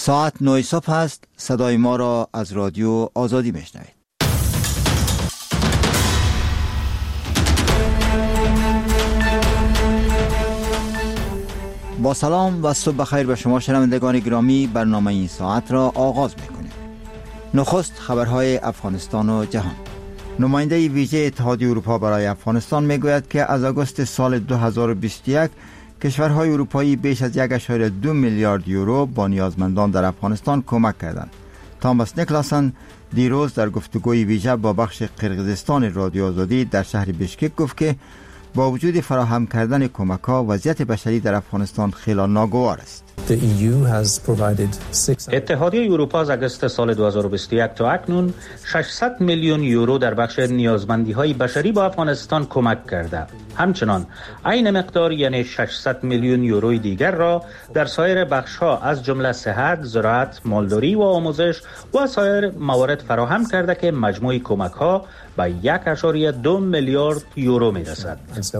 ساعت 9 صبح است. صدای ما را از رادیو آزادی میشنوید. با سلام و صبح بخیر به شما شنوندگان گرامی، برنامه این ساعت را آغاز میکنیم. نخست خبرهای افغانستان و جهان. نماینده ویژه اتحادیه اروپا برای افغانستان میگوید که از آگوست سال 2021 کشورهای اروپایی بیش از 1.2 میلیارد یورو با نیازمندان در افغانستان کمک کردند. تاماس نیکلاسن دیروز در گفتگوی ویژه با بخش قرقیزستان رادیو آزادی در شهر بشکک گفت که با وجود فراهم کردن کمک‌ها وضعیت بشری در افغانستان خیلی ناگوار است. اتحادیه اروپا از آگوست سال 2021 تا اکنون 600 میلیون یورو در بخش نیازمندی‌های بشری با افغانستان کمک کرده. همچنان عین مقدار یعنی 600 میلیون یوروی دیگر را در سایر بخش‌ها از جمله صحت، زراعت، مالداری و آموزش و سایر موارد فراهم کرده که مجموع کمک‌ها به 1.2 میلیارد یورو می‌رسد.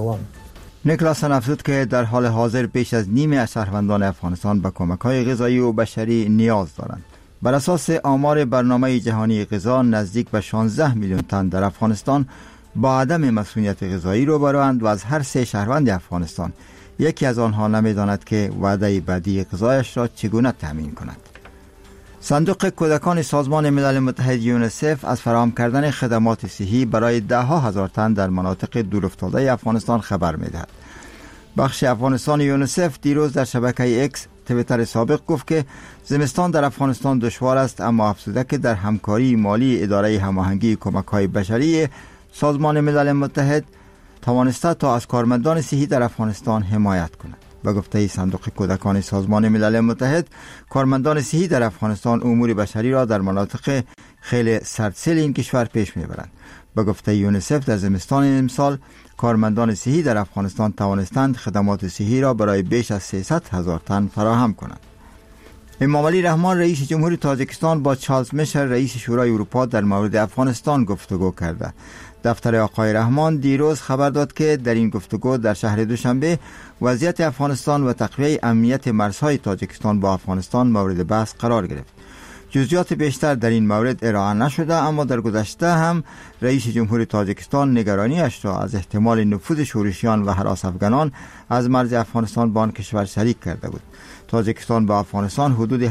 نیکلاسن افزود که در حال حاضر بیش از نیم از شهروندان افغانستان به کمک‌های غذایی و بشری نیاز دارند. بر اساس آمار برنامه جهانی غذا نزدیک به 16 میلیون تن در افغانستان با عدم مسئولیت غذایی روبروند و از هر 3 شهروند افغانستان یکی از آنها نمی‌داند که وعده بعدی غذایش را چگونه تامین کند. صندوق کودکان سازمان ملل متحد یونیسف از فراهم کردن خدمات صحی برای 10,000 تن در مناطق دورافتاده افغانستان خبر می‌دهد. بخش افغانستان یونیسف دیروز در شبکه اکس توییتر سابق گفت که زمستان در افغانستان دشوار است، اما افزوده که در همکاری مالی اداره هماهنگی کمک‌های بشری سازمان ملل متحد توانسته تا از کارمندان صحی در افغانستان حمایت کند. به گفته صندوق کودکان سازمان ملل متحد، کارمندان صحی در افغانستان امور بشری را در مناطق خیلی سردسیل این کشور پیش میبرند. به گفته یونیسف در زمستان امسال کارمندان صحی در افغانستان توانستند خدمات صحی را برای بیش از 300,000 تن فراهم کنند. امامعلی رحمان رئیس جمهور تاجیکستان با چارلز میشل رئیس شورای اروپا در مورد افغانستان گفتگو کرده. دفتر آقای رحمان دیروز خبر داد که در این گفتگو در شهر دوشنبه وضعیت افغانستان و تقویت امنیت مرزهای تاجیکستان با افغانستان مورد بحث قرار گرفت. جزئیات بیشتر در این مورد ارائه نشده، اما در گذشته هم رئیس جمهور تاجیکستان نگرانیش را از احتمال نفوذ شورشیان و هراس افغانان از مرز افغانستان با آن کشور شریک کرده بود. تاجیکستان با افغانستان حدود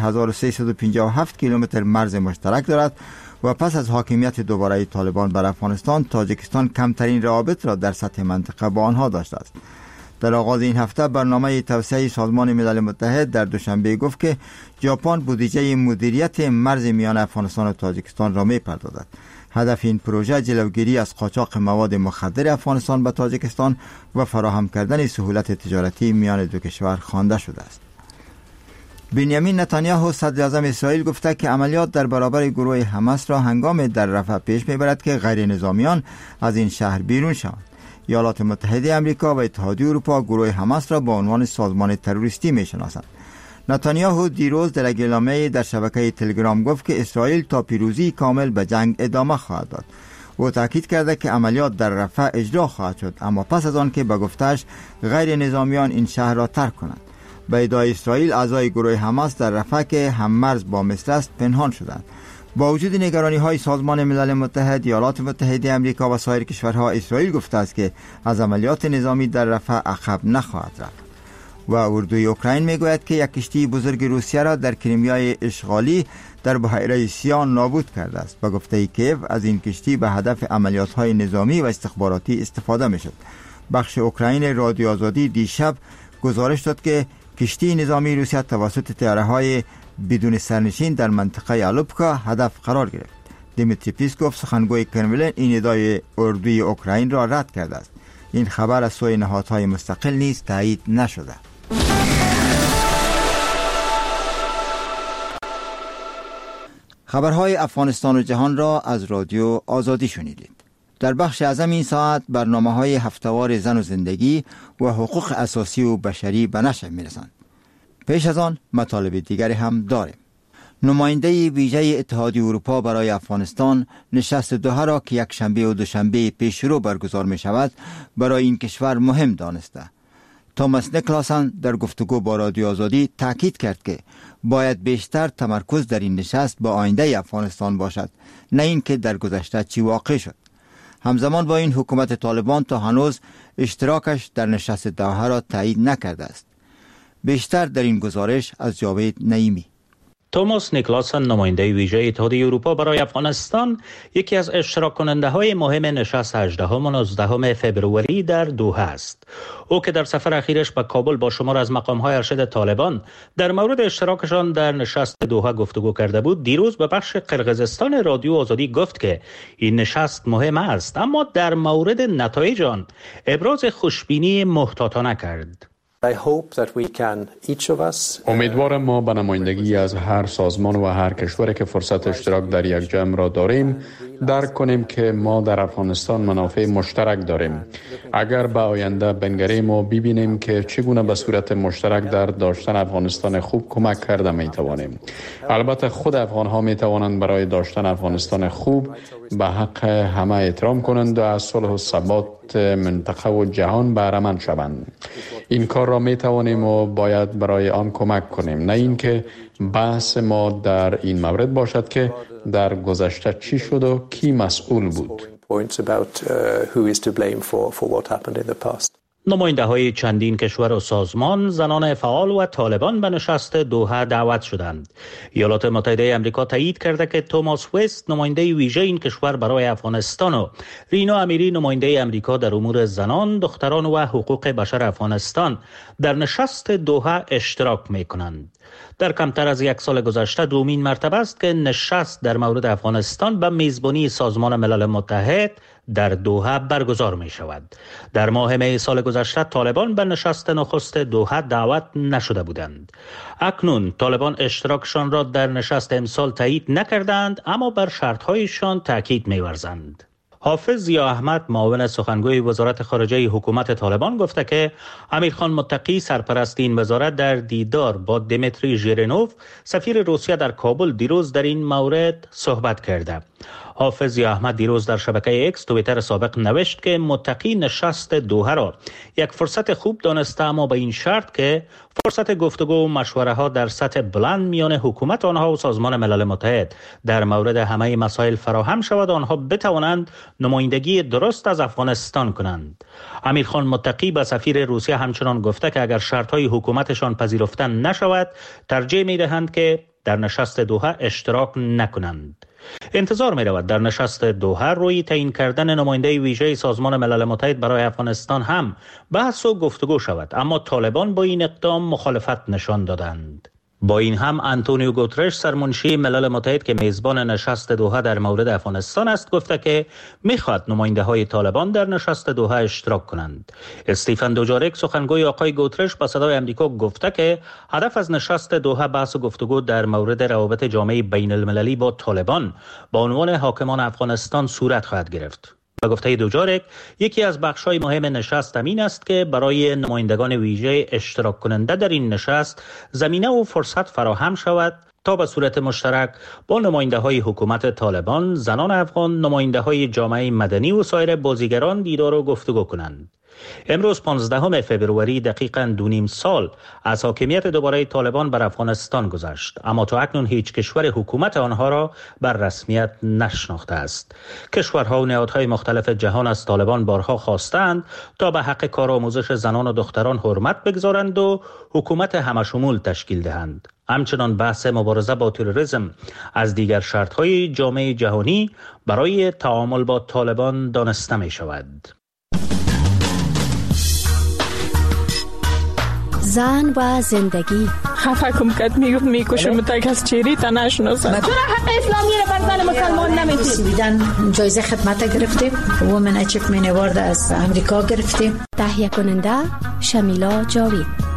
1357 کیلومتر مرز مشترک دارد و پس از حاکمیت دوباره طالبان بر افغانستان، تاجیکستان کمترین روابط را در سطح منطقه با آنها داشته است. در آغاز این هفته برنامه توسعه سازمان ملل متحد در دوشنبه گفت که ژاپن بودجه مدیریت مرز میان افغانستان و تاجیکستان را می‌پردازد. هدف این پروژه جلوگیری از قاچاق مواد مخدر افغانستان به تاجیکستان و فراهم کردن سهولت تجارتی میان دو کشور خوانده شده است. بنیامین نتانیاهو صدر اعظم اسرائیل گفته که عملیات در برابر گروه حماس را هنگام در رفح پیش میبرد که غیر نظامیان از این شهر بیرون شوند. ایالات متحده آمریکا و اتحادیه اروپا گروه حماس را با عنوان سازمان تروریستی میشناسند. نتانیاهو دیروز در اعلامیه در شبکه تلگرام گفت که اسرائیل تا پیروزی کامل به جنگ ادامه خواهد داد. او تاکید کرده که عملیات در رفح اجرا خواهد شد، اما پس از آن که به گفته‌اش غیر نظامیان این شهر را ترک کنند. به ادعای اسرائیل اعضای گروه حماس در رفح که هم مرز با مصر است پنهان شدند. با وجود نگرانی‌های سازمان ملل متحد، ایالات متحده آمریکا و سایر کشورها، اسرائیل گفته است که از عملیات نظامی در رفح عقب نخواهد رفت. و اردوی اوکراین میگوید که یک کشتی بزرگ روسیه را در کریمیای اشغالی در بحیره سیان نابود کرده است. به گفته کیف از این کشتی به هدف عملیات‌های نظامی و استخباراتی استفاده می‌شد. بخش اوکراین رادیو آزادی دیشب گزارش داد که کشتی نظامی روسیه توسط طیاره‌های بدون سرنشین در منطقه آلوپکا هدف قرار گرفت. دیمیتری پیسکوف سخنگوی کرملین این ادعای اردوی اوکراین را رد کرده است. این خبر از سوی نهادهای مستقل نیز تایید نشده. خبرهای افغانستان و جهان را از رادیو آزادی شنیدید. در بخش اعظم این ساعت برنامه‌های هفته‌وار زن و زندگی و حقوق اساسی و بشری به نشر می‌رسند. پیش از آن مطالب دیگری هم داریم. نماینده ویژه اتحادیه اروپا برای افغانستان نشست دوحه را که یک شنبه و دوشنبه پیش رو برگزار می شود برای این کشور مهم دانسته. توماس نیکلاسن در گفتگو با رادیو آزادی تاکید کرد که باید بیشتر تمرکز در این نشست با آینده افغانستان باشد، نه اینکه در گذشته چی واقع شد. همزمان با این حکومت طالبان تا هنوز اشتراکش در نشست دوحه را تایید نکرده است. بیشتر در این گزارش از جاوید نعیمی. توماس نیکلاسن، نماینده ویژه اتحادیه اروپا برای افغانستان، یکی از اشتراک کننده های مهم نشست 18 و 19 فوریه در دوحه است. او که در سفر اخیرش به کابل با شمار از مقام‌های ارشد طالبان در مورد اشتراکشان در نشست دوحه گفتگو کرده بود، دیروز به بخش قرقیزستان رادیو آزادی گفت که این نشست مهم است، اما در مورد نتایج آن ابراز خوشبینی محتاطانه کرد. امیدوارم ما به نمایندگی از هر سازمان و هر کشوری که فرصت اشتراک در یک جمع را داریم درک کنیم که ما در افغانستان منافع مشترک داریم. اگر به آینده بنگریم و ببینیم که چگونه به صورت مشترک در داشتن افغانستان خوب کمک کرده می توانیم. البته خود افغان ها می توانند برای داشتن افغانستان خوب به حق همه احترام کنند و از صلح و ثبات منطقه و جهان بهره مند شوند. این کار را می توانیم و باید برای آن کمک کنیم، نه اینکه بحث ما در این مورد باشد که در گذشته چی شد و کی مسئول بود. نماینده های چندین کشور و سازمان، زنان فعال و طالبان به نشست دوحه دعوت شدند. ایالات متحده آمریکا تایید کرده که توماس وست، نماینده ویژه این کشور برای افغانستان، و رینا امیری، نماینده آمریکا در امور زنان، دختران و حقوق بشر افغانستان، در نشست دوحه اشتراک می کنند. در کمتر از یک سال گذشته دومین مرتبه است که نشست در مورد افغانستان به میزبانی سازمان ملل متحد در دوحه برگزار می شود. در ماه می سال گذشته طالبان به نشست نخست دوحه دعوت نشده بودند. اکنون طالبان اشتراکشان را در نشست امسال تایید نکردند، اما بر شرطهایشان تاکید می ورزند. حافظ ضیا احمد، معاون سخنگوی وزارت خارجه حکومت طالبان، گفته که امیرخان متقی، سرپرست این وزارت، در دیدار با دمیتری ژیرینوف، سفیر روسیه در کابل، دیروز در این مورد صحبت کرده. حافظ ضیا احمد دیروز در شبکه اکس توییتر سابق نوشت که متقی نشست دوحه را یک فرصت خوب دانسته، اما به این شرط که فرصت گفتگو و مشوره ها در سطح بلند میان حکومت آنها و سازمان ملل متحد در مورد همه مسائل فراهم شود، آنها بتوانند نمایندگی درست از افغانستان کنند. امیرخان متقی به سفیر روسیه همچنان گفته که اگر شرطهای حکومتشان پذیرفته نشود، ترجیح میدهند که در نشست دوحه اشتراک نکنند. انتظار می رود در نشست دوحه روی تعیین کردن نماینده ویژه سازمان ملل متحد برای افغانستان هم بحث و گفتگو شود، اما طالبان با این اقدام مخالفت نشان دادند. با این هم آنتونیو گوترش، سرمنشی ملل متحد که میزبان نشست دوحه در مورد افغانستان است، گفته که میخواد نماینده های طالبان در نشست دوحه اشتراک کنند. استیفن دوجارک، سخنگوی آقای گوترش، با صدای آمریکا گفته که هدف از نشست دوحه بحث و گفتگو در مورد روابط جامعه بین المللی با طالبان با عنوان حاکمان افغانستان صورت خواهد گرفت. به گفته دوجارک، یکی از بخش‌های مهم نشست این است که برای نمایندگان ویژه اشتراک کننده در این نشست زمینه و فرصت فراهم شود تا به صورت مشترک با نماینده‌های حکومت طالبان، زنان افغان، نماینده‌های جامعه مدنی و سایر بازیگران دیدار و گفتگو کنند. امروز 15 فوریه دقیقاً 2.5 سال از حاکمیت دوباره طالبان بر افغانستان گذشت، اما تا اکنون هیچ کشور حکومت آنها را بر رسمیت نشناخته است. کشورها و نهادهای مختلف جهان از طالبان بارها خواستند تا به حق کارآموزش زنان و دختران حرمت بگذارند و حکومت همشمول تشکیل دهند. همچنان بحث مبارزه با تروریسم از دیگر شرطهای جامعه جهانی برای تعامل با طالبان دانسته می شود. زن و زندگی. خفه کم کد میکشم تا کس چیری تا نشناسم. چرا حق اسلامی را بر زن مسلمان نمیدید؟ بیدن جایزه خدمت گرفتیم، وومن اچیومنت اوارد از امریکا گرفتیم. تهیه کننده شمیلا جاوید.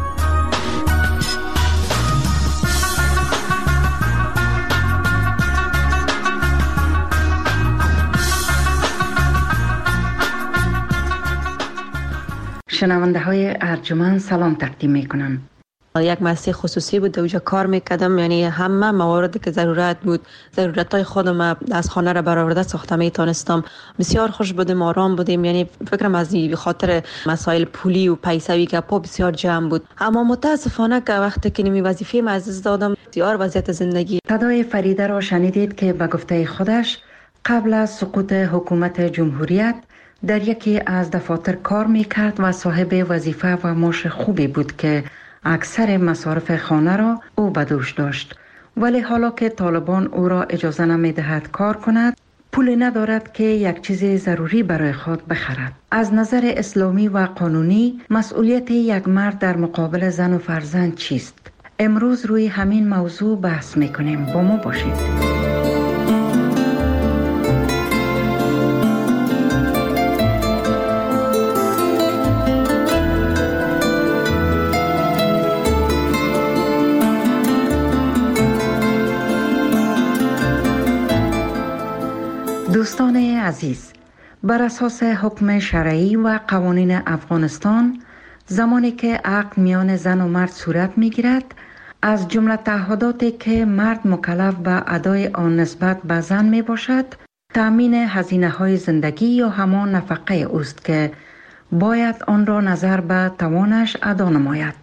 شنونده های ارجمند سلام تقدیم می کنم. یک مؤسسه خصوصی بود، اونجا کار میکردم. یعنی همه مواردی که ضرورت بود، ضرورتای خودم از خانه را برآورده ساخته میتونستم. بسیار خوش بودیم، آرام بودیم. یعنی فکرم از این خاطر مسائل پولی و پیسوی که پا بسیار جمع بود. اما متاسفانه که وقتی که نمی وظیفه ما از دادم، بسیار وضعیت زندگی. صدای فریده را شنیدید که به گفته خودش قبل از سقوط حکومت جمهوریت در یکی از دفاتر کار میکرد و صاحب وظیفه و معاش خوبی بود که اکثر مصارف خانه را او به دوش داشت. ولی حالا که طالبان او را اجازه نمیدهد کار کند، پول ندارد که یک چیز ضروری برای خود بخرد. از نظر اسلامی و قانونی مسئولیت یک مرد در مقابل زن و فرزند چیست؟ امروز روی همین موضوع بحث میکنیم. با ما باشید. دوستان عزیز، بر اساس حکم شرعی و قوانین افغانستان، زمانی که عقد میان زن و مرد صورت میگیرد، از جمله تعهداتی که مرد مکلف به ادای آن نسبت به زن می باشد، تأمین هزینه های زندگی یا همان نفقه اوست که باید آن را نظر به توانش ادا نماید.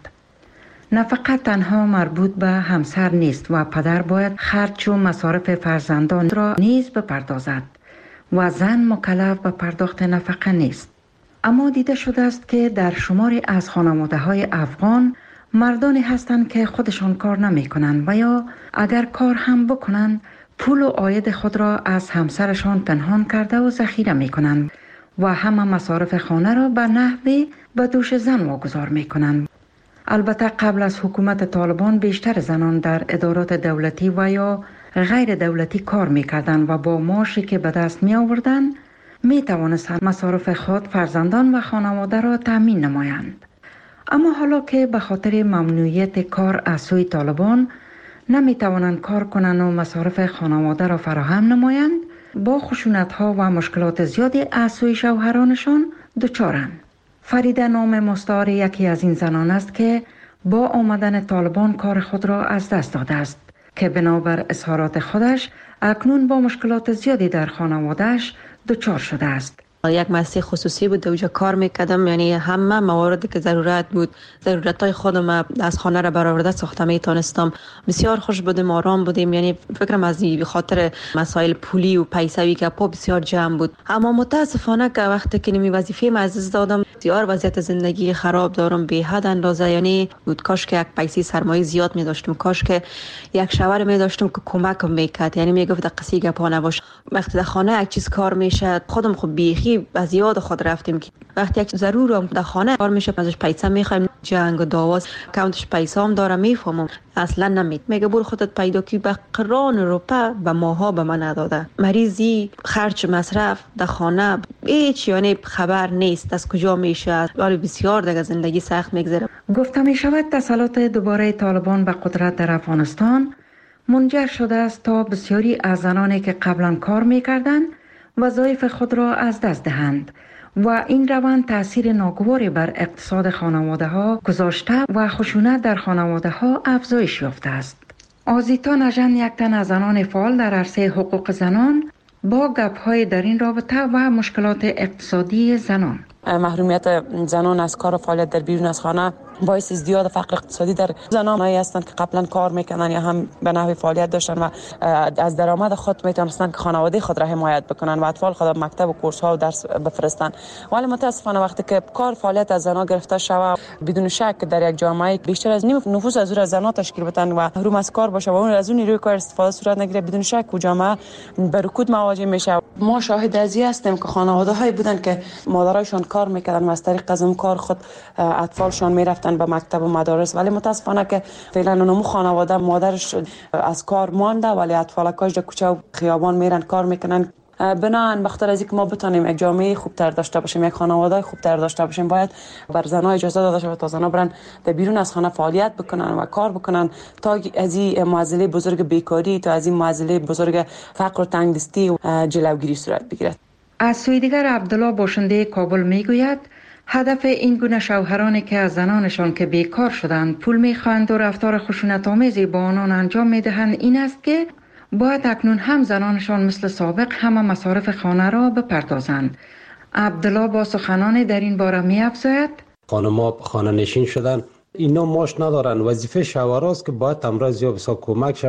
نفقه تنها مربوط به همسر نیست و پدر باید خرج و مصارف فرزندان را نیز بپردازد و زن مکلف به پرداخت نفقه نیست. اما دیده شده است که در شماری از خانواده‌های افغان مردانی هستند که خودشان کار نمی کنند و یا اگر کار هم بکنند پول و عاید خود را از همسرشان پنهان کرده و ذخیره می کنند و همه مصارف خانه را به نحوی به دوش زن واگذار می کنند. البته قبل از حکومت طالبان بیشتر زنان در ادارات دولتی و یا غیر دولتی کار می کردند و با معاشی که به دست می آوردند می توانستند مصارف خود، فرزندان و خانواده را تأمین نمایند. اما حالا که به خاطر ممنوعیت کار از سوی طالبان نمی توانند کار کنند و مصارف خانواده را فراهم نمایند، با خشونت‌ها و مشکلات زیادی از سوی شوهرانشان دچارند. فریده نام مستعار یکی از این زنان است که با آمدن طالبان کار خود را از دست داده است که بنابر اظهارات خودش اکنون با مشکلات زیادی در خانواده‌اش دچار شده است. یک مؤسسه خصوصی بود، اونجا کار میکردم. یعنی همه مواردی که ضرورت بود، ضرورتای خودم از خانه را برآورده ساخته میتونستم. بسیار خوش بودیم، آرام بودیم. یعنی فکرم از این خاطر مسائل پولی و پیسوی که پا بسیار جمع بود. اما متاسفانه که وقتی که نمی وظیفه ما از دادم، بسیار وضعیت زندگی خراب دارم به حد اندازه. یعنی بود کاش که یک پیسه سرمایه زیاد می داشتم، کاش که یک شوهر می داشتم که کمکم میکرد. یعنی میگفت قصی گپا نباش، وقتی در خانه یک چیز کار میشه خودم خود بیخی از یاد خود رفتیم که وقتی یک ضرورم در خانه کار میشه ازش پیسه میخوایم، جنگ و دعواست، کانتش پیسه هم داره میفهمم اصلا میگه برو خودت پیدا کی. به قران روپه به ماها به من نداده، مریضی، خرج، مصرف در خانه هیچ یعنی خبر نیست از کجا میشه. ولی بسیار دیگه زندگی سخت میگذره. گفته میشود تسلط دوباره طالبان به قدرت در افغانستان منجر شده است تا بسیاری از زنانی که قبلا کار میکردند وظایف خود را از دست دهند و این روند تأثیر ناگواری بر اقتصاد خانواده ها گذاشته و خشونت در خانواده ها افزایش یافته است. آزیتا نژن، یک تن از زنان فعال در عرصه حقوق زنان، با گپ‌های در این رابطه و مشکلات اقتصادی زنان. محرومیت زنان از کار و فعالیت در بیرون از خانه باعث ازدیاد فقر اقتصادی در زنانی هستند که قبلا کار میکنن یا هم به نحوی فعالیت داشتن و از درآمد خود میتونستند که خانواده خود را حمایت بکنن و اطفال خود مکتب و کورس ها و درس بفرستن. ولی متاسفانه وقتی که کار فعالیت از زنان گرفته شود، بدون شک در یک جامعه بیشتر از نیم نفوس از زنان تشکیل بدن و محروم از کار باشه و اون از اون نیروی کار استفاده صورت نگیره، بدون شک جامعه به رکود مواجه میشه. ما شاهد از این هستیم که خانواده هایی بودن که مادرایشان کار میکردن و از طریق از اون کار خود اطفالشان میرفتن به مکتب و مدارس، ولی متاسفانه که فعلا اونم خانواده مادرش از کار مانده ولی اطفالکاش در کوچه و خیابان میرن کار میکنن. بنابراین بخاطر از اینکه ما بتونیم یک جامعه خوبتر داشته باشیم، یک خانواده خوبتر داشته باشیم، باید بر زنها اجازه داده شود تا زنها برن در بیرون از خانه فعالیت بکنن و کار بکنن تا از این معضله بزرگ بیکاری، تا از این معضله بزرگ فقر و تنگدستی جلوگیری صورت بگیرد. از سوی دیگر عبدالله باشنده کابل میگوید هدف این گونه شوهرانی که از زنانشان که بیکار شدند پول میخواهند و رفتار خشونت‌آمیزی با آنان انجام میدهند این است که باید اکنون هم زنانشان مثل سابق همه مصارف خانه را بپردازند. عبدالله با سخنان در این باره می‌افزاید: خانم‌ها خانه نشین شدن، اینا ماش ندارن. وظیفه شوهراست که باید امروز یا بسا کمک